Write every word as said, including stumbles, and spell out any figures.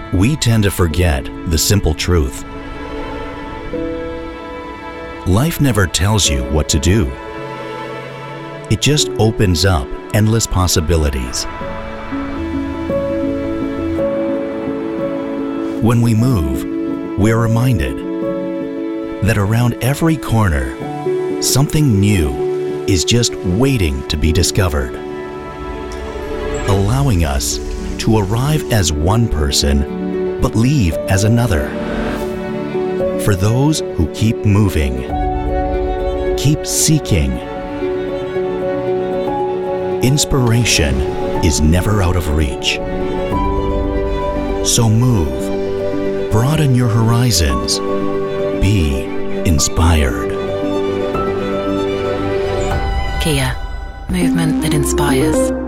We tend to forget the simple truth. Life never tells you what to do. It just opens up endless possibilities. When we move, we're reminded that around every corner, something new is just waiting to be discovered, allowing us to arrive as one person but leave as another. For those who keep moving, keep seeking, inspiration is never out of reach. So move, broaden your horizons, be inspired. Kia, movement that inspires.